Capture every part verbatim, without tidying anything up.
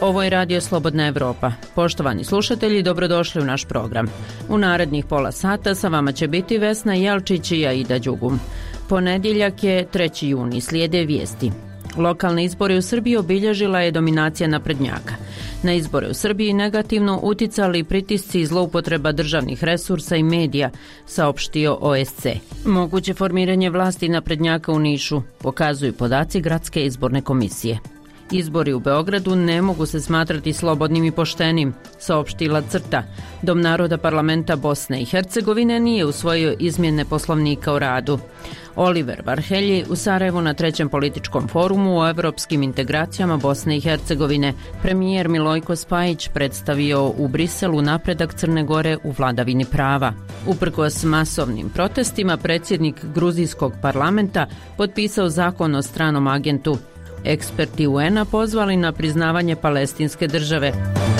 Ovo je Radio Slobodna Evropa. Poštovani slušatelji, dobrodošli u naš program. U narednih pola sata sa vama će biti Vesna Jelčić i Aida Đugum. Ponedjeljak je treći juni, slijede vijesti. Lokalne izbore u Srbiji obilježila je dominacija naprednjaka. Na izbore u Srbiji negativno uticali pritisci i zloupotreba državnih resursa i medija, saopštio O S C. Moguće formiranje vlasti naprednjaka u Nišu pokazuju podaci Gradske izborne komisije. Izbori u Beogradu ne mogu se smatrati slobodnim i poštenim, saopštila CRTA. Dom naroda parlamenta Bosne i Hercegovine nije usvojio izmjene poslovnika o radu. Oliver Varhelji u Sarajevu na trećem političkom forumu o evropskim integracijama Bosne i Hercegovine. Premijer Milojko Spajić predstavio u Briselu napredak Crne Gore u vladavini prava. Uprkos masovnim protestima, predsjednik gruzijskog parlamenta potpisao zakon o stranom agentu. Eksperti U N-a pozvali na priznavanje palestinske države.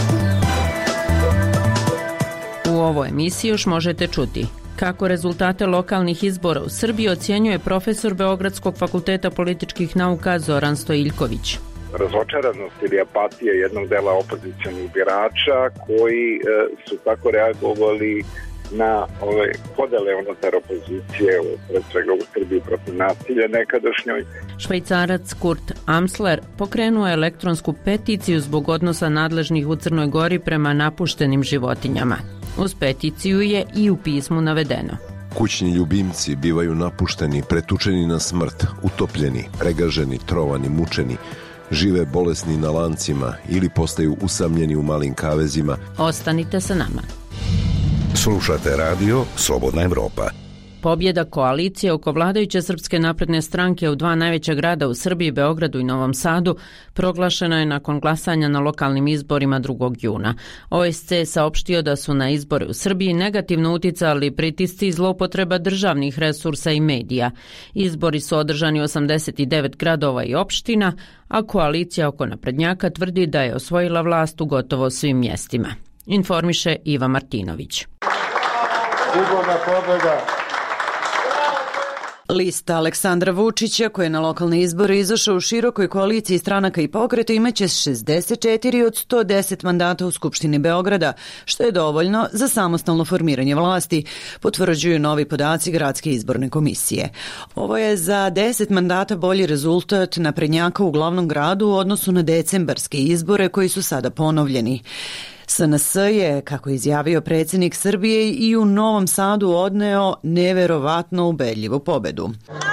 U ovoj emisiji još možete čuti kako rezultate lokalnih izbora u Srbiji ocjenjuje profesor Beogradskog fakulteta političkih nauka Zoran Stojiljković. Razočaranost ili apatija jednog dela opozicionih birača koji e, su tako reagovali na ove podele unutar opozicije, pred svega u Srbiji protiv nasilja nekadašnjoj. Švajcarac Kurt Amsler pokrenuo elektronsku peticiju zbog odnosa nadležnih u Crnoj Gori prema napuštenim životinjama. Uz peticiju je i u pismu navedeno: kućni ljubimci bivaju napušteni, pretučeni na smrt, utopljeni, pregaženi, trovani, mučeni, žive bolesni na lancima ili postaju usamljeni u malim kavezima. Ostanite sa nama. Slušate radio Slobodna Evropa. Pobjeda koalicije oko vladajuće Srpske napredne stranke u dva najveća grada u Srbiji, Beogradu i Novom Sadu, proglašena je nakon glasanja na lokalnim izborima drugog juna. O S C saopštio da su na izbore u Srbiji negativno uticali pritisci i zloupotreba državnih resursa i medija. Izbori su održani u osamdeset devet gradova i opština, a koalicija oko naprednjaka tvrdi da je osvojila vlast u gotovo svim mjestima. Informiše Iva Martinović. Sigurna pobjeda. Lista Aleksandra Vučića, koji je na lokalne izbore izašao u širokoj koaliciji stranaka i pokreta, imaće šezdeset četiri od sto deset mandata u Skupštini Beograda, što je dovoljno za samostalno formiranje vlasti, potvrđuju novi podaci Gradske izborne komisije. Ovo je za deset mandata bolji rezultat naprednjaka u glavnom gradu u odnosu na decembarske izbore koji su sada ponovljeni. S N S je, kako je izjavio predsjednik Srbije, i u Novom Sadu odneo neverovatno ubedljivu pobedu.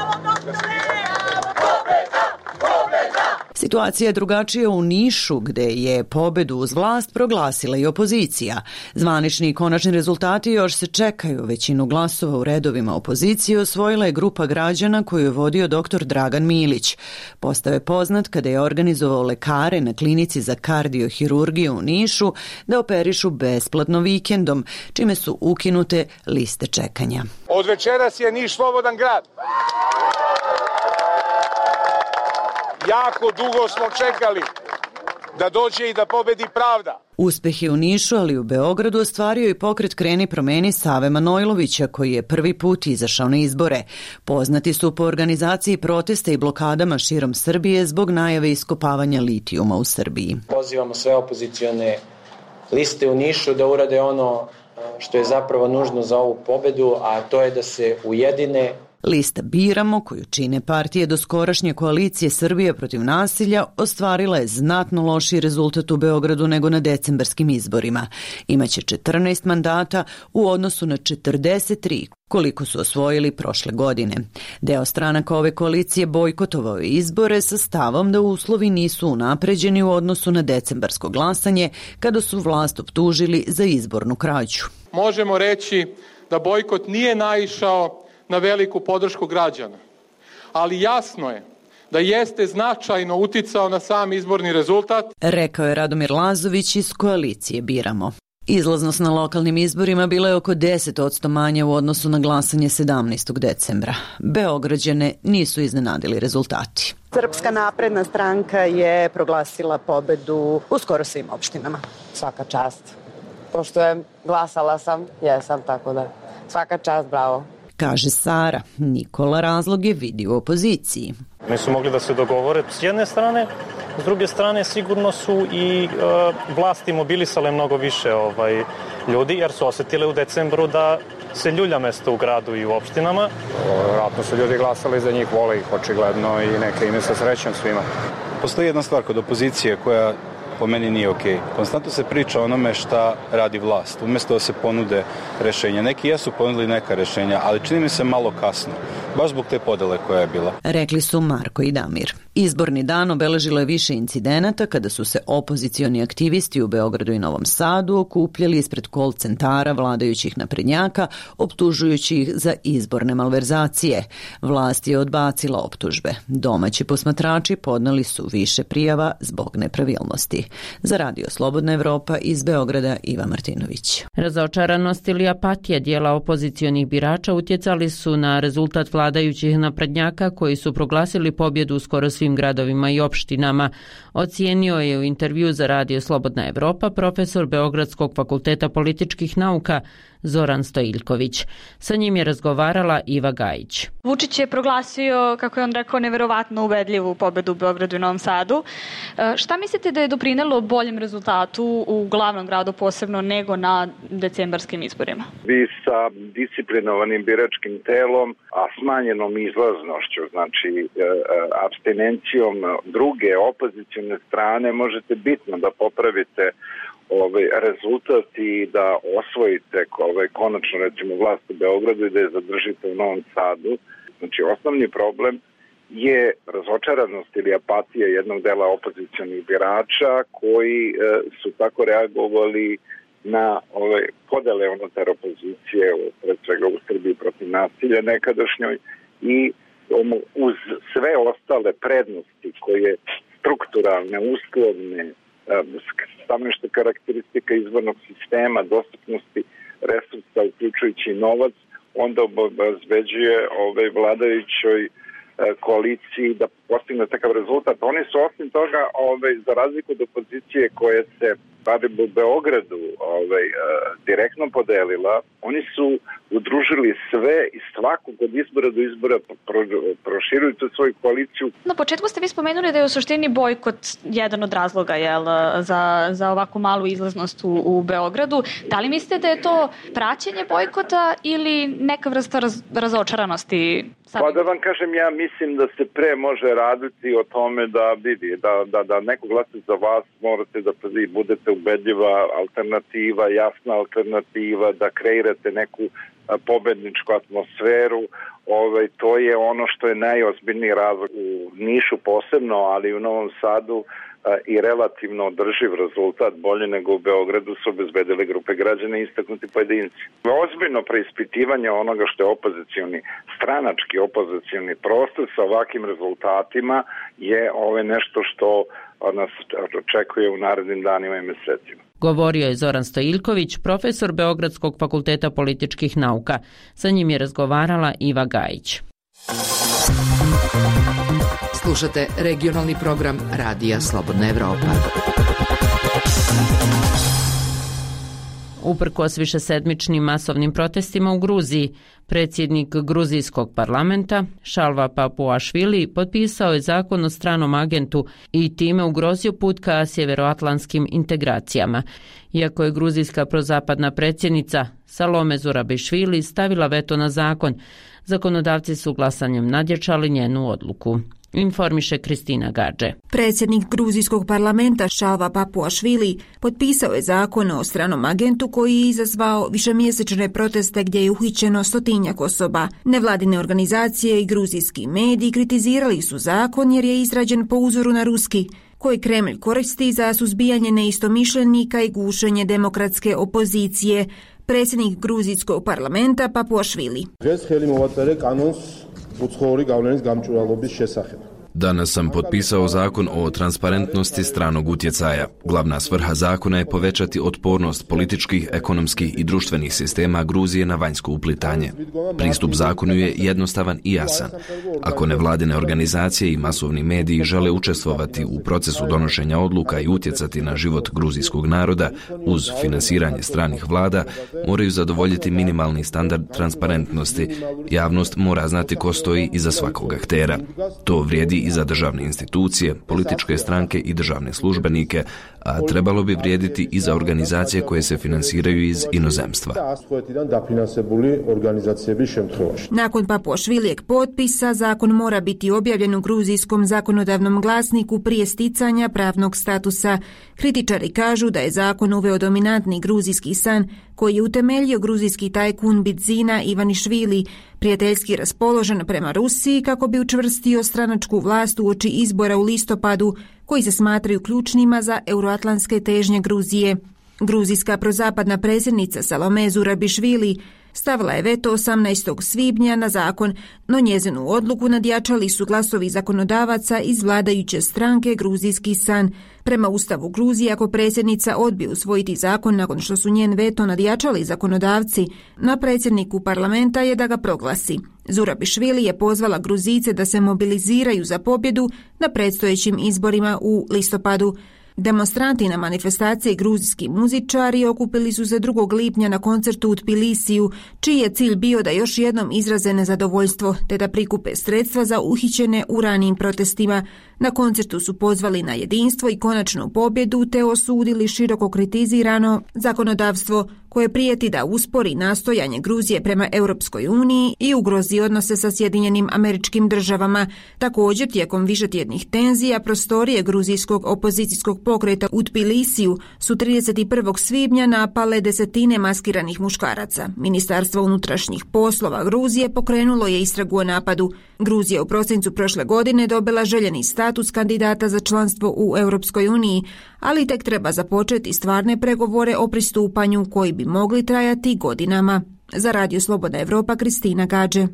Situacija je drugačija u Nišu, gde je pobedu uz vlast proglasila i opozicija. Zvanični i konačni rezultati još se čekaju. Većinu glasova u redovima opozicije osvojila je grupa građana koju je vodio doktor Dragan Milić. Postao je poznat kada je organizovao lekare na klinici za kardiohirurgiju u Nišu da operišu besplatno vikendom, čime su ukinute liste čekanja. Od večeras je Niš slobodan grad. Jako dugo smo čekali da dođe i da pobedi pravda. Uspeh je u Nišu, ali u Beogradu ostvario i pokret Kreni promeni Save Manojlovića, koji je prvi put izašao na izbore. Poznati su po organizaciji protesta i blokadama širom Srbije zbog najave iskopavanja litijuma u Srbiji. Pozivamo sve opozicione liste u Nišu da urade ono što je zapravo nužno za ovu pobedu, a to je da se ujedine. Lista Biramo, koju čine partije doskorašnje koalicije Srbije protiv nasilja, ostvarila je znatno lošiji rezultat u Beogradu nego na decembarskim izborima. Imaće četrnaest mandata u odnosu na četrdeset tri, koliko su osvojili prošle godine. Deo stranaka ove koalicije bojkotovao je izbore sa stavom da uslovi nisu unapređeni u odnosu na decembarsko glasanje, kada su vlast optužili za izbornu krađu. Možemo reći da bojkot nije naišao na veliku podršku građana, ali jasno je da jeste značajno uticao na sam izborni rezultat, rekao je Radomir Lazović iz koalicije Biramo. Izlaznost na lokalnim izborima bila je oko deset posto manja u odnosu na glasanje sedamnaestog decembra. Beograđane nisu iznenadili rezultati. Srpska napredna stranka je proglasila pobedu u skoro svim opštinama. Svaka čast. Pošto je glasala sam, jesam, tako da svaka čast, bravo. Kaže Sara. Nikola razlog je vidi u opoziciji. Nisu mogli da se dogovore s jedne strane, S druge strane, sigurno su i uh, vlasti mobilisale mnogo više ovaj, ljudi, jer su osetile u decembru da se ljulja mesto u gradu i u opštinama. Vjerojatno su ljudi glasali za njih, vole ih očigledno i neka ime sa srećom svima. Postoji jedna stvar kod opozicije koja po meni nije okej. Konstantno se priča o onome šta radi vlast, umjesto da se ponude rešenja. Neki jesu ponudili neka rešenja, ali čini mi se malo kasno, baš zbog te podele koja je bila. Rekli su Marko i Damir. Izborni dan obeležilo je više incidenata kada su se opozicioni aktivisti u Beogradu i Novom Sadu okupljali ispred call centara vladajućih naprednjaka, optužujući ih za izborne malverzacije. Vlast je odbacila optužbe. Domaći posmatrači podneli su više prijava zbog nepravilnosti. Za Radio Slobodna Evropa iz Beograda Iva Martinović. Razočaranost ili apatija dijela opozicionih birača utjecali su na rezultat vladajućih naprednjaka koji su proglasili pobjedu u skoro svim gradovima i opštinama. Ocijenio je u intervju za Radio Slobodna Evropa profesor Beogradskog fakulteta političkih nauka Zoran Stojiljković. Sa njim je razgovarala Iva Gajić. Vučić je proglasio, kako je on rekao, neverovatno ubedljivu pobedu u Beogradu i Novom Sadu. Šta mislite da je doprinelo boljem rezultatu u glavnom gradu posebno nego na decembarskim izborima? Vi sa disciplinovanim biračkim telom, a smanjenom izlaznošću, znači apstinencijom druge opozicijne strane, možete bitno da popravite ovaj rezultat i da osvojite ovaj konačno recimo vlast u Beogradu i da je zadržite u Novom Sadu. Znači osnovni problem je razočaranost ili apatija jednog dela opozicionih birača koji e, su tako reagovali na ove podele unutar opozicije, pred svega u Srbiji protiv nasilja nekadašnjoj i uz sve ostale prednosti koje strukturalne, uslovne, stanovište karakteristika izbornog sistema, dostupnosti resursa, uključujući novac, onda obezbeđuje ovaj vladajućoj koaliciji da postigne takav rezultat. Oni su osim toga, ovaj, za razliku od opozicije koje se barem u Beogradu ovaj, direktno podelila, oni su udružili sve i svakog od izbora do izbora pro, proširuju tu svoju koaliciju. Na početku ste vi spomenuli da je u suštini bojkot jedan od razloga jel, za, za ovakvu malu izlaznost u, u Beogradu. Da li mislite da je to praćenje bojkota ili neka vrsta raz, razočaranosti? Pa da vam kažem, ja mislim da se pre može raditi o tome da vidi, da, da, da neko glasa za vas, morate da budete ubedljiva alternativa, jasna alternativa, da kreirate neku pobedničku atmosferu. Ovaj, to je ono što je najozbiljniji razlog u Nišu posebno, ali i u Novom Sadu i relativno održiv rezultat, bolje nego u Beogradu, su obezbedili grupe građana i istaknuti pojedinci. Ozbiljno preispitivanje onoga što je opozicioni, stranački opozicioni prostor sa ovakvim rezultatima je ove nešto što nas očekuje u narednim danima i mesecima. Govorio je Zoran Stojiljković, profesor Beogradskog fakulteta političkih nauka. Sa njim je razgovarala Iva Gajić. Slušate regionalni program Radija Slobodna Evropa. Uprkos višesedmičnim masovnim protestima u Gruziji, predsjednik gruzijskog parlamenta Šalva Papuašvili potpisao je zakon o stranom agentu i time ugrozio put ka sjeveroatlantskim integracijama. Iako je gruzijska prozapadna predsjednica Salome Zurabišvili stavila veto na zakon, zakonodavci su glasanjem nadjačali njenu odluku. Informiše Kristina Gadže. Predsjednik gruzijskog parlamenta Šalva Papuašvili potpisao je zakon o stranom agentu koji je izazvao višemjesečne proteste gdje je uhićeno stotinjak osoba. Nevladine organizacije i gruzijski mediji kritizirali su zakon jer je izrađen po uzoru na ruski, koji Kremlj koristi za suzbijanje neistomišljenika i gušenje demokratske opozicije. Predsjednik gruzijskog parlamenta Papuašvili. Danas sam potpisao zakon o transparentnosti stranog utjecaja. Glavna svrha zakona je povećati otpornost političkih, ekonomskih i društvenih sistema Gruzije na vanjsko uplitanje. Pristup zakonu je jednostavan i jasan. Ako nevladine organizacije i masovni mediji žele učestvovati u procesu donošenja odluka i utjecati na život gruzijskog naroda uz finansiranje stranih vlada, moraju zadovoljiti minimalni standard transparentnosti. Javnost mora znati ko stoji iza svakog aktera. To vrijedi i za državne institucije, političke stranke i državne službenike, a trebalo bi vrijediti i za organizacije koje se finansiraju iz inozemstva. Nakon Papuašvilijeg potpisa, zakon mora biti objavljen u gruzijskom zakonodavnom glasniku prije sticanja pravnog statusa. Kritičari kažu da je zakon uveo dominantni gruzijski san koji je utemeljio gruzijski tajkun Bidzina Ivanišvili, prijateljski raspoložen prema Rusiji kako bi učvrstio stranačku vlast uoči izbora u listopadu, koji se smatraju ključnima za euroatlantske težnje Gruzije. Gruzijska prozapadna predsjednica Salome Zurabišvili stavila je veto osamnaestog svibnja na zakon, no njezinu odluku nadjačali su glasovi zakonodavaca iz vladajuće stranke Gruzijski san. Prema Ustavu Gruzije, ako predsjednica odbije usvojiti zakon nakon što su njen veto nadjačali zakonodavci, na predsjedniku parlamenta je da ga proglasi. Zurabišvili je pozvala Gruzijce da se mobiliziraju za pobjedu na predstojećim izborima u listopadu. Demonstranti na manifestaciji gruzijski muzičari okupili su se drugog lipnja na koncertu u Tbilisiju, čiji je cilj bio da još jednom izraze nezadovoljstvo te da prikupe sredstva za uhićene u ranijim protestima. Na koncertu su pozvali na jedinstvo i konačnu pobjedu te osudili široko kritizirano zakonodavstvo koje prijeti da uspori nastojanje Gruzije prema Europskoj uniji i ugrozi odnose sa Sjedinjenim Američkim Državama. Također, tijekom višetjednih tenzija, prostorije gruzijskog opozicijskog pokreta u Tbilisiju su trideset prvog svibnja napale desetine maskiranih muškaraca. Ministarstvo unutrašnjih poslova Gruzije pokrenulo je istragu o napadu. Gruzija u prosincu prošle godine dobila željeni status kandidata za članstvo u Europskoj uniji, ali tek treba započeti stvarne pregovore o pristupanju koji bi mogli trajati godinama. Za Radio Slobodna Evropa, Kristina Gađe.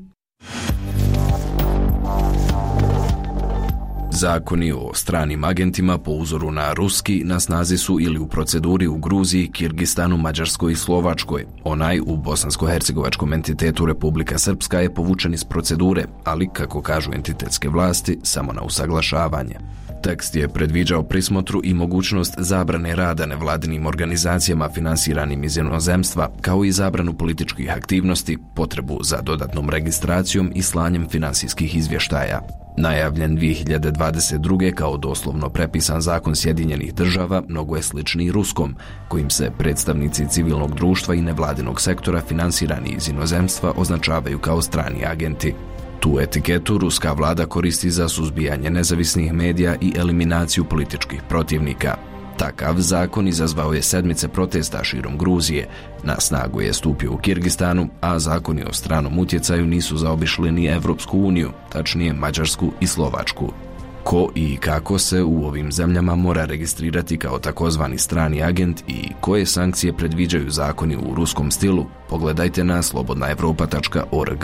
Zakoni o stranim agentima po uzoru na ruski na snazi su ili u proceduri u Gruziji, Kirgistanu, Mađarskoj i Slovačkoj. Onaj u bosansko-hercegovačkom entitetu Republika Srpska je povučen iz procedure, ali, kako kažu entitetske vlasti, samo na usaglašavanje. Tekst je predviđao prismotru i mogućnost zabrane rada nevladinim organizacijama finansiranim iz inozemstva, kao i zabranu političkih aktivnosti, potrebu za dodatnom registracijom i slanjem finansijskih izvještaja. Najavljen dvije hiljade dvadeset druge kao doslovno prepisan zakon Sjedinjenih država mnogo je slični ruskom, kojim se predstavnici civilnog društva i nevladinog sektora finansirani iz inozemstva označavaju kao strani agenti. Tu etiketu ruska vlada koristi za suzbijanje nezavisnih medija i eliminaciju političkih protivnika. Takav zakon izazvao je sedmice protesta širom Gruzije, na snagu je stupio u Kirgistanu, a zakoni o stranom utjecaju nisu zaobišli ni Evropsku uniju, tačnije Mađarsku i Slovačku. Ko i kako se u ovim zemljama mora registrirati kao takozvani strani agent i koje sankcije predviđaju zakoni u ruskom stilu, pogledajte na slobodna evropa tačka org.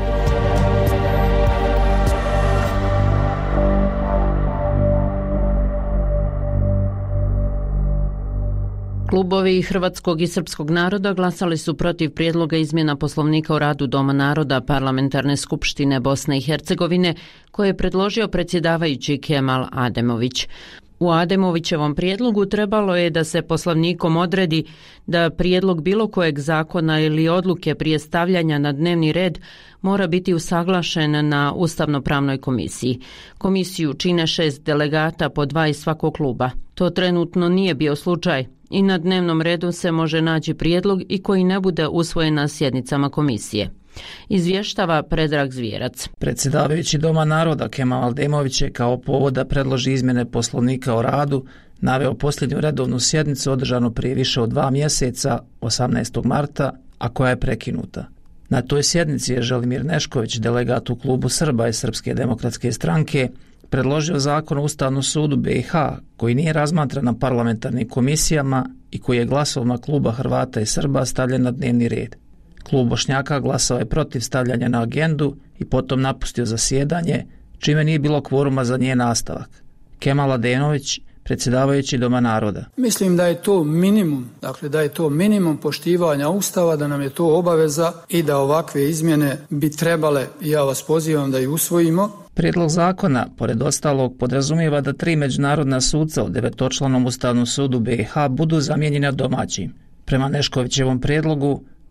Klubovi hrvatskog i srpskog naroda glasali su protiv prijedloga izmjena Poslovnika o radu Doma naroda Parlamentarne skupštine Bosne i Hercegovine koje je predložio predsjedavajući Kemal Ademović. U Ademovićevom prijedlogu trebalo je da se poslovnikom odredi da prijedlog bilo kojeg zakona ili odluke prije stavljanja na dnevni red mora biti usaglašen na Ustavno-pravnoj komisiji. Komisiju čine šest delegata po dva iz svakog kluba. To trenutno nije bio slučaj i na dnevnom redu se može naći prijedlog i koji ne bude usvojen na sjednicama komisije. Izvještava Predrag Zvijerac. Predsjedavajući Doma naroda Kemal Ademović je kao povod da predloži izmjene Poslovnika o radu naveo posljednju redovnu sjednicu održanu prije više od dva mjeseca, osamnaestog marta, a koja je prekinuta. Na toj sjednici je Želimir Nešković, delegat u klubu Srba i Srpske demokratske stranke, predložio zakon o Ustavnom sudu B i H koji nije razmatran na parlamentarnim komisijama i koji je glasovima kluba Hrvata i Srba stavljen na dnevni red. Klub Bošnjaka glasao je protiv stavljanja na agendu i potom napustio zasjedanje, čime nije bilo kvoruma za njen nastavak. Kemal Adenović, predsjedavajući Doma naroda. Mislim da je to minimum, dakle da je to minimum poštivanja Ustava, da nam je to obaveza i da ovakve izmjene bi trebale, ja vas pozivam da ih usvojimo. Prijedlog zakona, pored ostalog, podrazumijeva da tri međunarodna suca u devetočlanom Ustavnom sudu B i H budu zamijenjena domaćim. Prema Neškovićevom prijedlogu,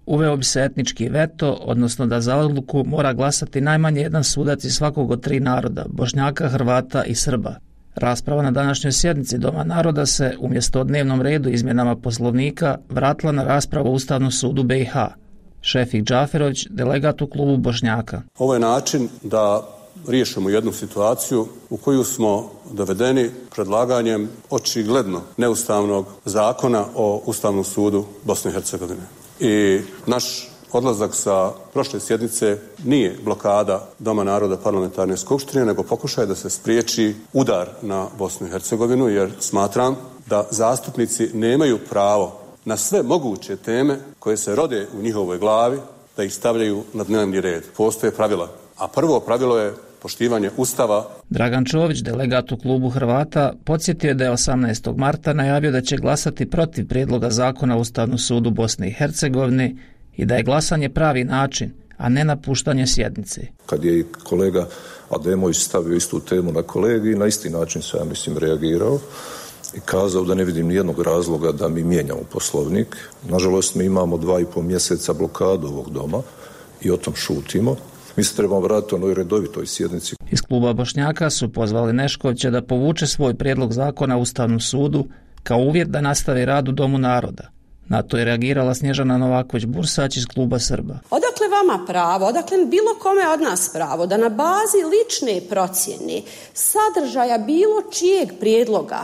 uveo bi se etnički veto, odnosno da za odluku mora glasati najmanje jedan sudac iz svakog od tri naroda, Bošnjaka, Hrvata i Srba. Rasprava na današnjoj sjednici Doma naroda se, umjesto o dnevnom redu izmjenama Poslovnika, vratila na raspravu o Ustavnom sudu B i H. Šefik Džaferović, delegat u klubu Bošnjaka. Ovo je način da riješimo jednu situaciju u koju smo dovedeni predlaganjem očigledno neustavnog zakona o Ustavnom sudu Bosne i Hercegovine. I naš odlazak sa prošle sjednice nije blokada Doma naroda parlamentarne skupštine, nego pokušaj da se spriječi udar na Bosnu i Hercegovinu, jer smatram da zastupnici nemaju pravo na sve moguće teme koje se rode u njihovoj glavi da ih stavljaju na dnevni red. Postoje pravila, a prvo pravilo je poštivanje Ustava. Dragan Čović, delegat u klubu Hrvata, podsjetio je da je osamnaestog marta najavio da će glasati protiv prijedloga zakona o Ustavnom sudu Bosne i Hercegovine i da je glasanje pravi način, a ne napuštanje sjednice. Kad je i kolega Ademović stavio istu temu na kolegi, na isti način se, ja mislim, reagirao i kazao da ne vidim nijednog razloga da mi mijenjamo Poslovnik. Nažalost, mi imamo dva i pol mjeseca blokadu ovog doma i o tom šutimo. Mi se trebamo vratiti onoj redovitoj sjednici. Iz kluba Bošnjaka su pozvali Neškovića da povuče svoj prijedlog zakona u Ustavnom sudu kao uvjet da nastavi rad u Domu naroda. Na to je reagirala Snježana Novaković-Bursać iz kluba Srba. Odakle vama pravo, odakle bilo kome od nas pravo da na bazi lične procjene sadržaja bilo čijeg prijedloga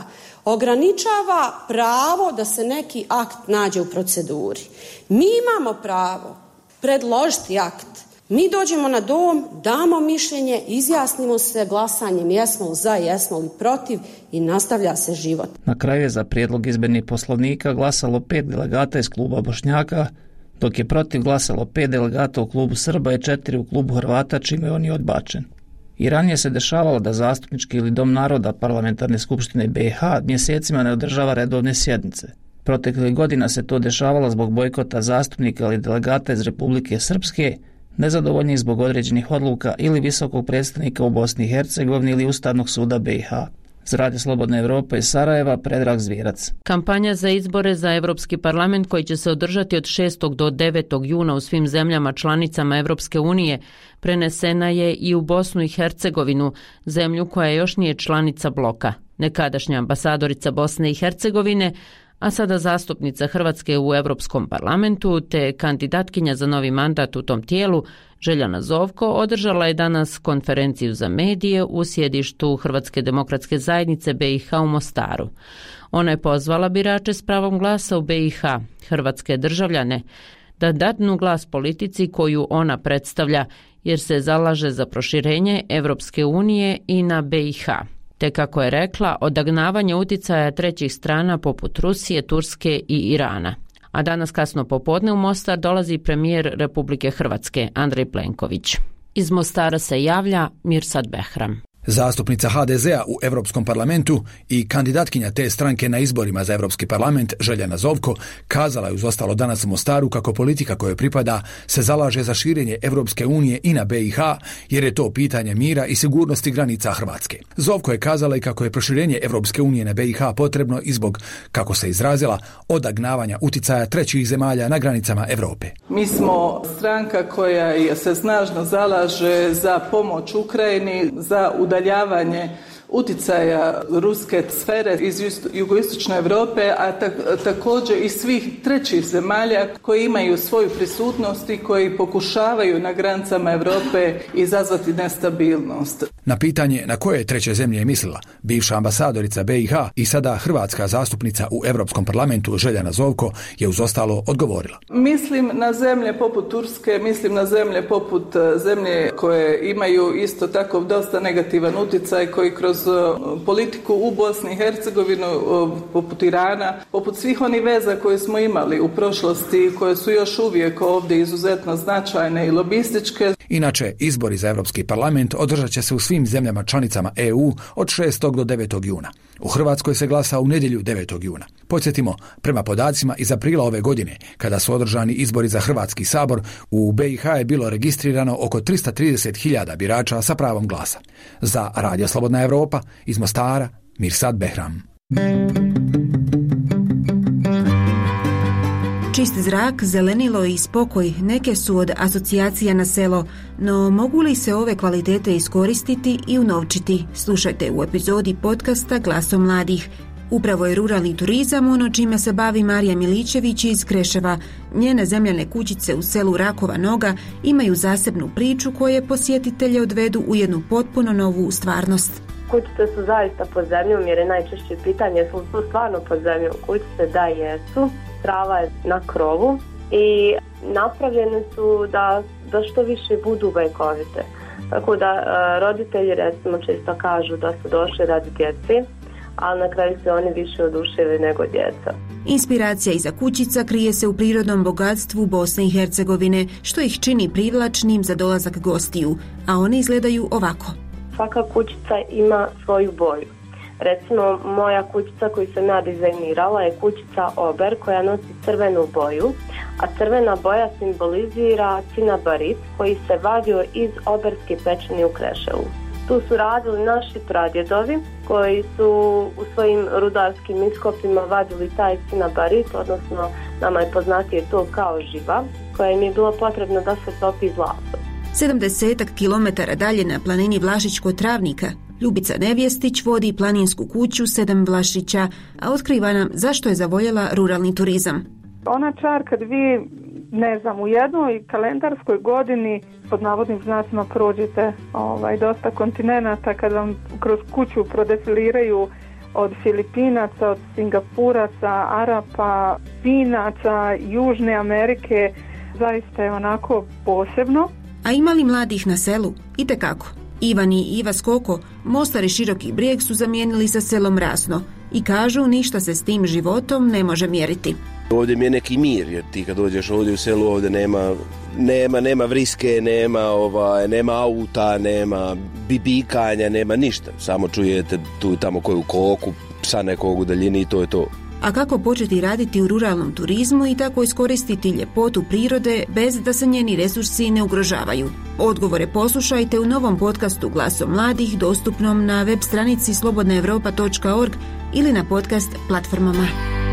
ograničava pravo da se neki akt nađe u proceduri. Mi imamo pravo predložiti akt. Mi dođemo na dom, damo mišljenje, izjasnimo se glasanjem jesmo li za, jesmo li protiv i nastavlja se život. Na kraju je za prijedlog izmjene Poslovnika glasalo pet delegata iz kluba Bošnjaka, dok je protiv glasalo pet delegata u klubu Srba i četiri u klubu Hrvata, čime on je odbačen. I ranije se dešavalo da zastupnički ili Dom naroda parlamentarne skupštine B i H mjesecima ne održava redovne sjednice. Proteklih godina se to dešavalo zbog bojkota zastupnika ili delegata iz Republike Srpske, nezadovoljni zbog određenih odluka ili visokog predstavnika u Bosni i Hercegovini ili Ustavnog suda B i H. Za Radio Slobodna Evropa iz Sarajeva, Predrag Zvijerac. Kampanja za izbore za Evropski parlament koji će se održati od šestog do devetog juna u svim zemljama članicama Evropske unije prenesena je i u Bosnu i Hercegovinu, zemlju koja još nije članica bloka. Nekadašnja ambasadorica Bosne i Hercegovine, a sada zastupnica Hrvatske u Europskom parlamentu te kandidatkinja za novi mandat u tom tijelu, Željana Zovko, održala je danas konferenciju za medije u sjedištu Hrvatske demokratske zajednice B i H u Mostaru. Ona je pozvala birače s pravom glasa u B i H, hrvatske državljane, da dadnu glas politici koju ona predstavlja, jer se zalaže za proširenje Evropske unije i na B i H. Te kako je rekla, odagnavanje uticaja trećih strana poput Rusije, Turske i Irana. A danas kasno popodne u Mostar dolazi premijer Republike Hrvatske, Andrej Plenković. Iz Mostara se javlja Mirsad Behram. Zastupnica H D Z-a u Europskom parlamentu i kandidatkinja te stranke na izborima za Europski parlament Željana Zovko kazala je uz ostalo danas u Mostaru kako politika kojoj pripada se zalaže za širenje Europske unije i na B i H, jer je to pitanje mira i sigurnosti granica Hrvatske. Zovko je kazala i kako je proširenje Europske unije na B i H potrebno i zbog, kako se izrazila, odagnavanja uticaja trećih zemalja na granicama Europe. Mi smo stranka koja se snažno zalaže za pomoć Ukrajini, za udaljavanje uticaja ruske sfere iz jugoistočne Europe, a također i svih trećih zemalja koji imaju svoju prisutnost i koji pokušavaju na granicama Europe izazvati nestabilnost. Na pitanje na koje treće zemlje je mislila, bivša ambasadorica B i H i sada hrvatska zastupnica u Europskom parlamentu Željana Zovko je uz ostalo odgovorila. Mislim na zemlje poput Turske, mislim na zemlje poput zemlje koje imaju isto tako dosta negativan utjecaj, koji kroz politiku u Bosni i Hercegovinu, poput Irana, poput svih onih veza koje smo imali u prošlosti, koje su još uvijek ovdje izuzetno značajne i lobističke. Inače, izbori za Europski parlament održat će se u svim zemljama članicama E U od šestog do devetog juna. U Hrvatskoj se glasa u nedjelju devetog juna. Podsjetimo, prema podacima iz aprila ove godine, kada su održani izbori za Hrvatski sabor, u B i H je bilo registrirano oko tristo trideset hiljada birača sa pravom glasa. Za Radio Slobodna Evropa, iz Mostara, Mirsad Behram. Čist zrak, zelenilo i spokoj neke su od asocijacija na selo, no mogu li se ove kvalitete iskoristiti i unovčiti? Slušajte u epizodi podcasta Glasom mladih. Upravo je ruralni turizam ono čime se bavi Marija Milićević iz Kreševa. Njene zemljane kućice u selu Rakova Noga imaju zasebnu priču koje posjetitelje odvedu u jednu potpuno novu stvarnost. Kućice su zaista pod zemljom jer je najčešće pitanje su su stvarno pod zemljom. Kućice da jesu, trava je na krovu i napravljene su da, da što više budu vekovite. Tako da roditelji recimo često kažu da su došli radi djece, ali na kraju se oni više oduševili nego djeca. Inspiracija iza kućica krije se u prirodnom bogatstvu Bosne i Hercegovine, što ih čini privlačnim za dolazak gostiju, a one izgledaju ovako. Svaka kućica ima svoju boju. Recimo, moja kućica koju sam ja dizajnirala je kućica Ober koja nosi crvenu boju, a crvena boja simbolizira cinabarit koji se vadio iz oberske pećine u Kreševu. Tu su radili naši pradjedovi koji su u svojim rudarskim iskopima vadili taj cinabarit, odnosno nama je poznatije to kao živa, koja im je bilo potrebno da se topi zlatom. Sedamdesetak kilometara dalje na planini Vlašić kod Travnika, Ljubica Nevjestić vodi planinsku kuću Sedam Vlašića, a otkriva nam zašto je zavoljela ruralni turizam. Ona čar kad vi, ne znam, u jednoj kalendarskoj godini pod navodnim znacima prođete ovaj, dosta kontinenata, kad vam kroz kuću prodefiliraju od Filipinaca, od Singapuraca, Arapa, Finaca, Južne Amerike, zaista je onako posebno. A ima li mladih na selu? Itekako. Ivan i Iva Skoko, Mostar i Široki Brijeg su zamijenili sa selom Rasno i kažu ništa se s tim životom ne može mjeriti. Ovdje mi je neki mir, jer ti kad dođeš ovdje u selu, ovdje nema, nema, nema vriske, nema, ovaj, nema auta, nema bibikanja, nema ništa. Samo čujete tu i tamo koju koku, psa nekog u daljini i to je to. A kako početi raditi u ruralnom turizmu i tako iskoristiti ljepotu prirode bez da se njeni resursi ne ugrožavaju? Odgovore poslušajte u novom podcastu Glasom mladih dostupnom na web stranici slobodna europa točka org ili na podcast platformama.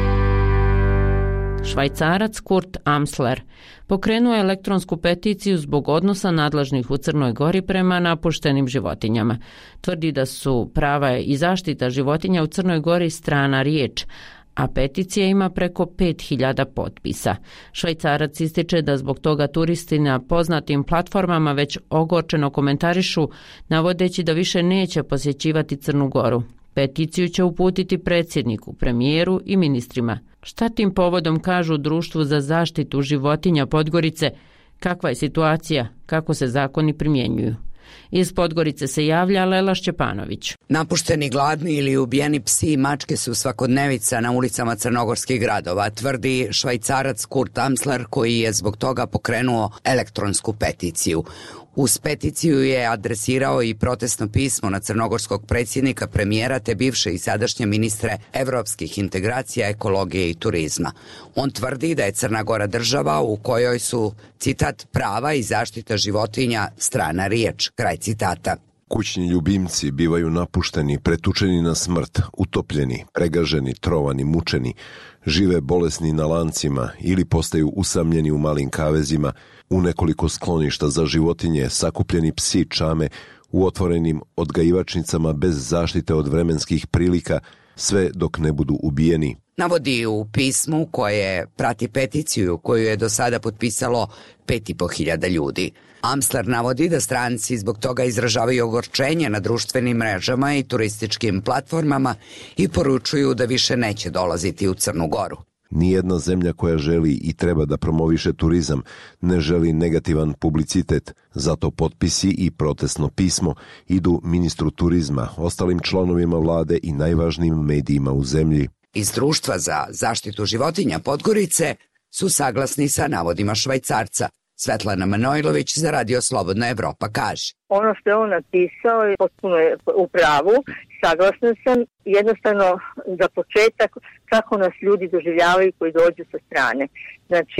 Švajcarac Kurt Amsler pokrenuo je elektronsku peticiju zbog odnosa nadležnih u Crnoj Gori prema napuštenim životinjama. Tvrdi da su prava i zaštita životinja u Crnoj Gori strana riječ, a peticija ima preko pet hiljada potpisa. Švajcarac ističe da zbog toga turisti na poznatim platformama već ogorčeno komentarišu, navodeći da više neće posjećivati Crnu Goru. Peticiju će uputiti predsjedniku, premijeru i ministrima. Šta tim povodom kažu Društvu za zaštitu životinja Podgorice, kakva je situacija, kako se zakoni primjenjuju? Iz Podgorice se javlja Lela Šćepanović. Napušteni, gladni ili ubijeni psi i mačke su svakodnevica na ulicama crnogorskih gradova, tvrdi Švajcarac Kurt Amsler, koji je zbog toga pokrenuo elektronsku peticiju. Uz peticiju je adresirao i protestno pismo na crnogorskog predsjednika, premijera te bivše i sadašnje ministre evropskih integracija, ekologije i turizma. On tvrdi da je Crna Gora država u kojoj su, citat, prava i zaštita životinja strana riječ, kraj citata. Kućni ljubimci bivaju napušteni, pretučeni na smrt, utopljeni, pregaženi, trovani, mučeni, žive bolesni na lancima ili postaju usamljeni u malim kavezima, u nekoliko skloništa za životinje, sakupljeni psi, čame, u otvorenim odgajivačnicama bez zaštite od vremenskih prilika, sve dok ne budu ubijeni. Navodi u pismu koje prati peticiju koju je do sada potpisalo pet i po hiljada ljudi. Amsler navodi da stranci zbog toga izražavaju ogorčenje na društvenim mrežama i turističkim platformama i poručuju da više neće dolaziti u Crnu Goru. Nijedna zemlja koja želi i treba da promoviše turizam ne želi negativan publicitet, zato potpisi i protestno pismo idu ministru turizma, ostalim članovima vlade i najvažnijim medijima u zemlji. Iz Društva za zaštitu životinja Podgorice su saglasni sa navodima Švajcarca. Svetlana Manojlović za Radio Slobodna Evropa kaže. Ono što je on napisao je potpuno u pravu, saglasna sam, jednostavno za početak kako nas ljudi doživljavaju koji dođu sa strane. Znači,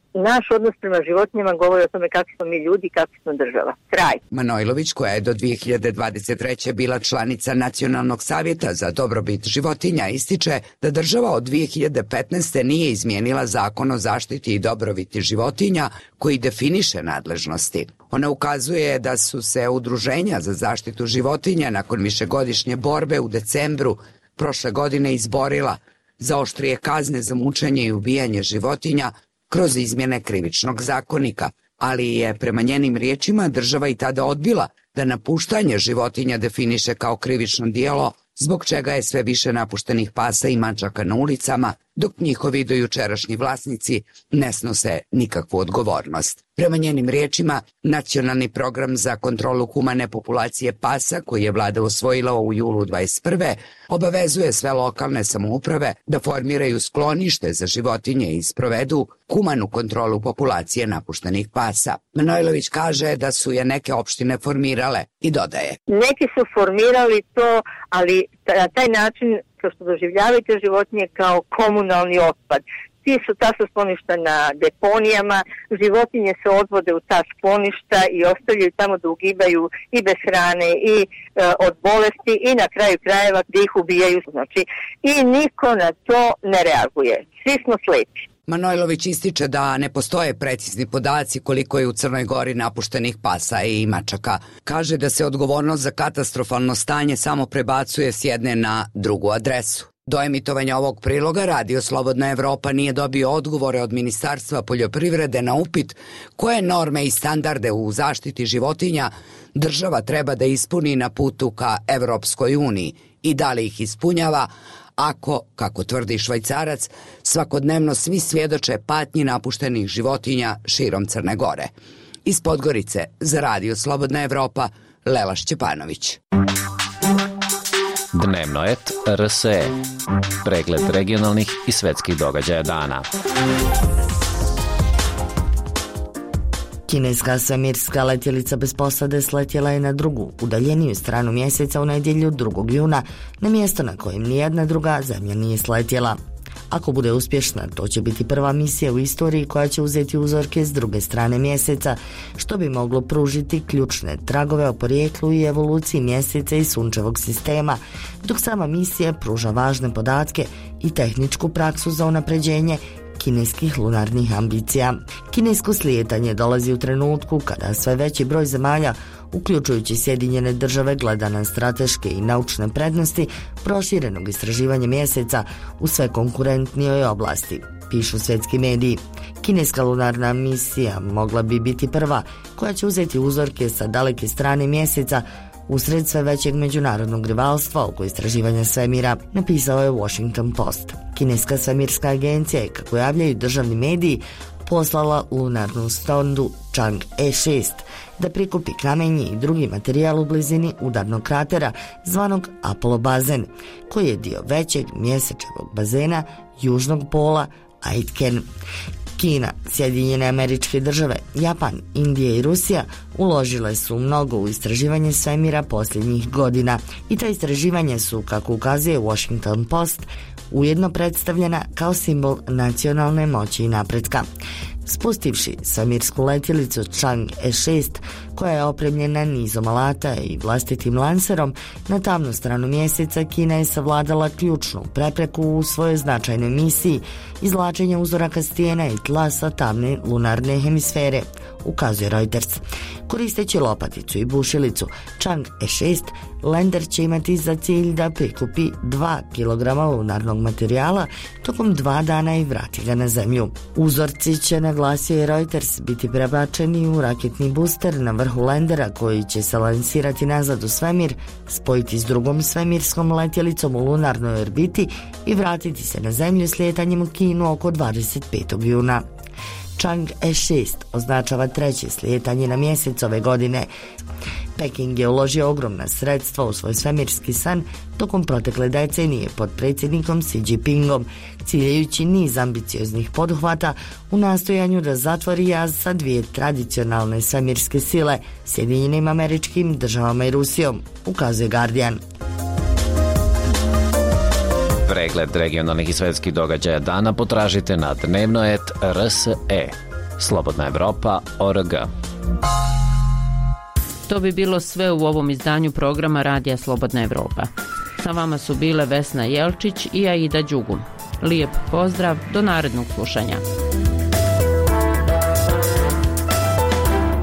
naš odnos prema životinjama govori o tome kakvi smo mi ljudi, kakvi smo država. Kraj. Manojlović, koja je do dvije hiljade dvadeset treće bila članica Nacionalnog savjeta za dobrobit životinja, ističe da država od dvije hiljade petnaeste. nije izmijenila zakon o zaštiti i dobrobiti životinja koji definiše nadležnosti. Ona ukazuje da su se udruženja za zaštitu životinja nakon višegodišnje borbe u decembru prošle godine izborila za oštrije kazne za mučenje i ubijanje životinja kroz izmjene krivičnog zakonika, ali je prema njenim riječima država i tada odbila da napuštanje životinja definiše kao krivično djelo, zbog čega je sve više napuštenih pasa i mačaka na ulicama, dok njihovi dojučerašnji vlasnici ne snose nikakvu odgovornost. Prema njenim riječima, Nacionalni program za kontrolu humane populacije pasa, koji je vlada usvojila u julu dvadeset prve. obavezuje sve lokalne samouprave da formiraju sklonište za životinje i sprovedu humanu kontrolu populacije napuštenih pasa. Manojlović kaže da su je neke opštine formirale i dodaje. Neki su formirali to, ali na taj način kao što doživljavate životinje kao komunalni otpad. Ti su ta su skloništa na deponijama, životinje se odvode u ta skloništa i ostavljaju tamo da ugibaju i bez hrane i e, od bolesti i na kraju krajeva gdje ih ubijaju. Znači, i niko na to ne reaguje. Svi smo slepi. Manojlović ističe da ne postoje precizni podaci koliko je u Crnoj Gori napuštenih pasa i mačaka. Kaže da se odgovornost za katastrofalno stanje samo prebacuje s jedne na drugu adresu. Do emitovanja ovog priloga Radio Slobodna Evropa nije dobio odgovore od Ministarstva poljoprivrede na upit koje norme i standarde u zaštiti životinja država treba da ispuni na putu ka Evropskoj uniji i da li ih ispunjava ako, kako tvrdi Švajcarac, svakodnevno svi svjedoče patnji napuštenih životinja širom Crne Gore. Iz Podgorice za Radio Slobodna Evropa, Lela Šćepanović. Dnevno et R S E. Pregled regionalnih i svetskih događaja dana. Kineska svemirska letjelica bez posade sletjela je na drugu, udaljeniju stranu mjeseca u nedjelju drugog juna, na mjesto na kojem nijedna druga zemlja nije sletjela. Ako bude uspješna, to će biti prva misija u istoriji koja će uzeti uzorke s druge strane mjeseca, što bi moglo pružiti ključne tragove o porijeklu i evoluciji mjeseca i sunčevog sistema, dok sama misija pruža važne podatke i tehničku praksu za unapređenje kineskih lunarnih ambicija. Kinesko slijetanje dolazi u trenutku kada sve veći broj zemalja, uključujući Sjedinjene države, gleda na strateške i naučne prednosti proširenog istraživanja mjeseca u sve konkurentnijoj oblasti, pišu svjetski mediji. Kineska lunarna misija mogla bi biti prva koja će uzeti uzorke sa daleke strane mjeseca usred sve većeg međunarodnog rivalstva oko istraživanja svemira, napisao je Washington Post. Kineska svemirska agencija je, kako javljaju državni mediji, poslala lunarnu sondu Chang'e šest da prikupi kamenje i drugi materijal u blizini udarnog kratera zvanog Apollo bazen, koji je dio većeg mjesečevog bazena južnog pola Aitken. Kina, Sjedinjene Američke Države, Japan, Indija i Rusija uložile su mnogo u istraživanje svemira posljednjih godina i ta istraživanja su, kako ukazuje Washington Post, ujedno predstavljena kao simbol nacionalne moći i napretka. Spustivši svemirsku letjelicu Chang'e šest, koja je opremljena nizom alata i vlastitim lanserom, na tamnu stranu mjeseca Kina je savladala ključnu prepreku u svojoj značajnoj misiji izvlačenja uzoraka stijena i tla sa tamne lunarne hemisfere, ukazuje Reuters. Koristeći lopaticu i bušilicu, Chang'e šest lander će imati za cilj da prikupi dva kilograma lunarnog materijala tokom dva dana i vrati ga na zemlju. Uzorci će, naglasio je Reuters, biti prebačeni u raketni booster na vrhu landera koji će se lansirati nazad u svemir, spojiti s drugom svemirskom letjelicom u lunarnoj orbiti i vratiti se na zemlju slijetanjem u Kinu oko dvadeset petog juna. Chang'e šest označava treće slijetanje na mjesec ove godine. Peking je uložio ogromna sredstva u svoj svemirski san tokom protekle decenije pod predsjednikom Xi Jinpingom, ciljajući niz ambicioznih poduhvata u nastojanju da zatvori jaz sa dvije tradicionalne svemirske sile, Sjedinjenim Američkim Državama i Rusijom, ukazuje Guardian. Pregled regionalnih i svetskih događaja dana potražite na dnevno et R S E. slobodna evropa tačka org. To bi bilo sve u ovom izdanju programa Radija Slobodna Evropa. Sa vama su bile Vesna Jelčić i Aida Đugum. Lijep pozdrav, do narednog slušanja.